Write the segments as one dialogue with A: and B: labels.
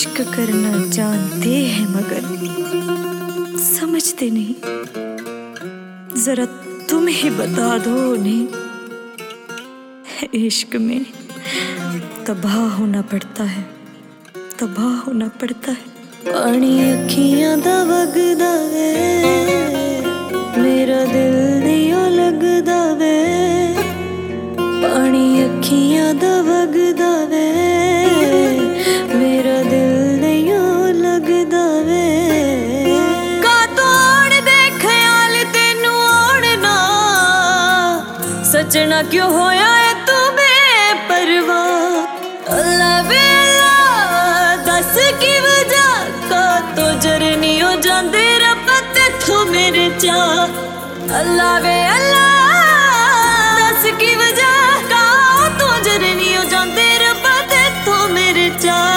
A: इश्क करना जानते हैं मगर समझते नहीं। जरा तुम ही बता दो उन्हें, इश्क में तबाह होना पड़ता है, तबाह होना पड़ता है। पानी अखियां दा वगदा वे, मेरा दिल नहीं लगदा वे। पानी अखियां दा वगदा वे, मेरा दिल नहीं लगदा वे। का तोड़ दे ख्याल तेनू ओढ़ना, सजना क्यों होया है तू बेपरवाह। अल्लाह वे अल्लाह दस की वजह का तो जरनी हो जांदे रब तेथों मेरे चाह। अल्लाह वे अल्लाह दस की वजह का तो जरनी हो जांदे रब तेथों मेरे चाह।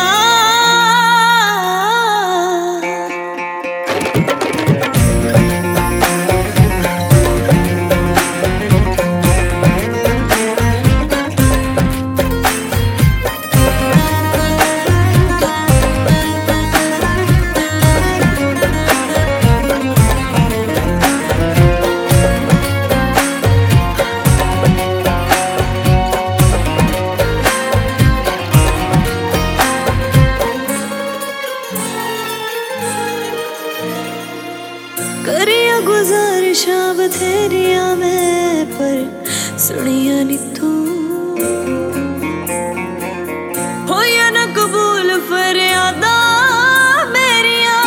A: करिया गुजारिशां बथेरिया मैं पर सुनिया नी तू। होया ना कबूल फरियादा मेरिया,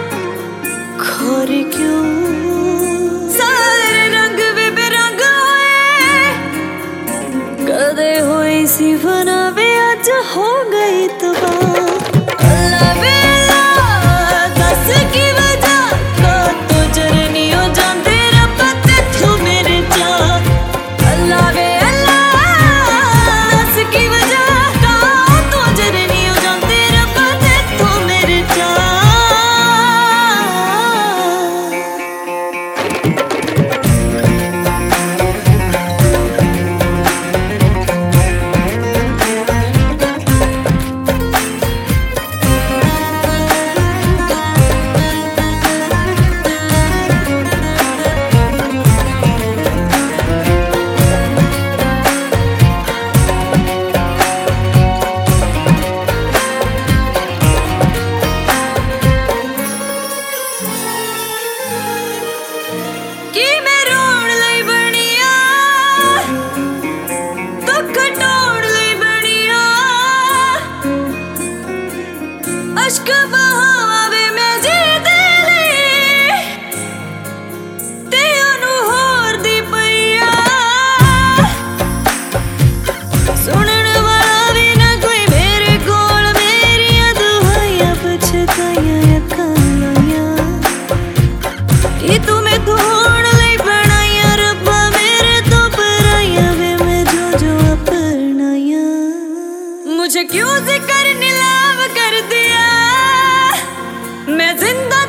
A: खोरी क्यों सारे रंग भी बेरंग होए। कदे होई सी फना वे अज हो गई तबाह। अश्क बहावे मैं जी दिली ते ओनू होर दी पईया। सुनन वाला भी ना कोई मेरे कोल, मेरियां दुहाइयां पछताइयां अखां लाइयां। कि तू मैथों होण लई बनाइयां रब्बा मेरे तो पराइयां वे मैं जो अपनाइयां। मुझे क्यों जिक्र नीलाम कर दिया, मैं जिंदा